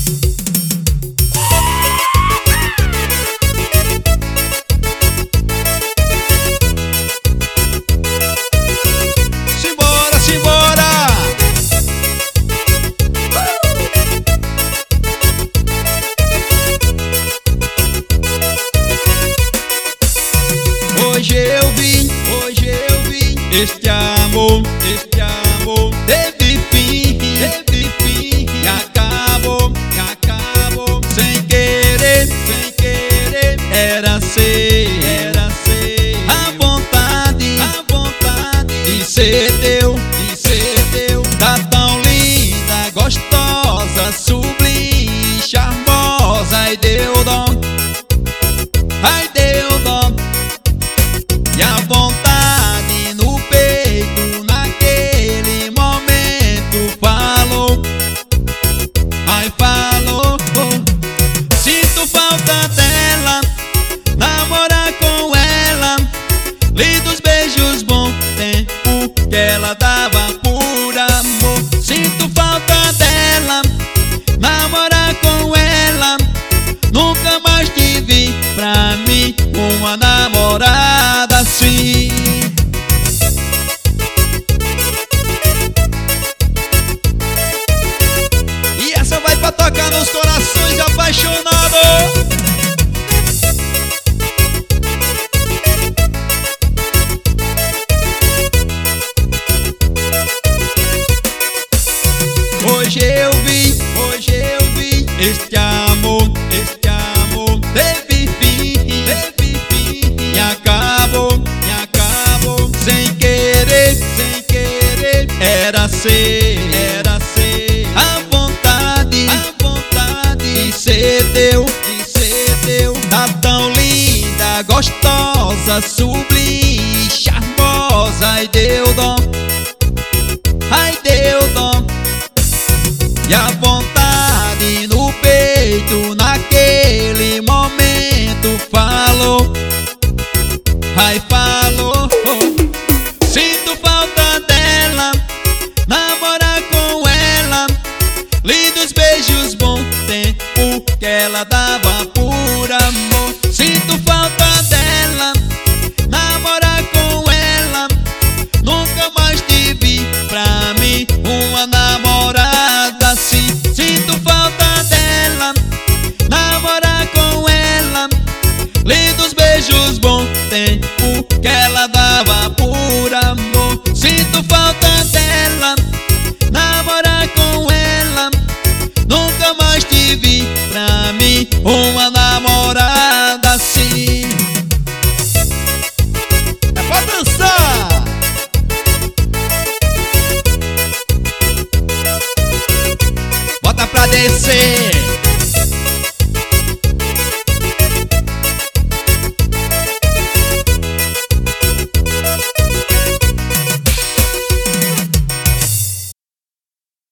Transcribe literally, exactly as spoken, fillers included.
Simbora, simbora! Hoje eu vi, hoje eu vi este amor, este amor teve fim, teve fim e acabou, e acabou sem querer, sem querer. Era ser, era ser a vontade, a vontade de ser teu, de ser teu. Tá tão linda, gostosa, sublime, charmosa. Ai, deu dó, ai, deu dó. E a vontade no peito naquele momento falou, ai, falou. Sinto falta dela, namorar com ela, lindos beijos, bom tempo que ela dava por amor. Sinto falta dela, namorar com ela, nunca mais tive pra mim uma namorada assim. E essa vai pra tocar nos corações apaixonados. Hoje eu vi, hoje eu vi este amor, este amor teve fim, teve fim e acabou, e acabou sem querer, sem querer. Era ser, era ser a vontade, a vontade de ser teu, de ser teu. Tá tão linda, gostosa, sublime, charmosa. Ai, deu dó, ai, deu dó. E a vontade no peito naquele momento falou, ai, falou. Sinto falta dela, namorar com ela, lindos beijos, bom tempo que ela dava por amor. Sinto falta dela, namorar com ela, nunca mais tive pra mim uma namorada assim. Sinto falta dela, namorar com ela, lindos beijos, bom tempo que ela dava por amor. Sinto falta dela, namorar com ela, nunca mais tive pra mim uma namorada assim. É pra dançar! Bota pra descer.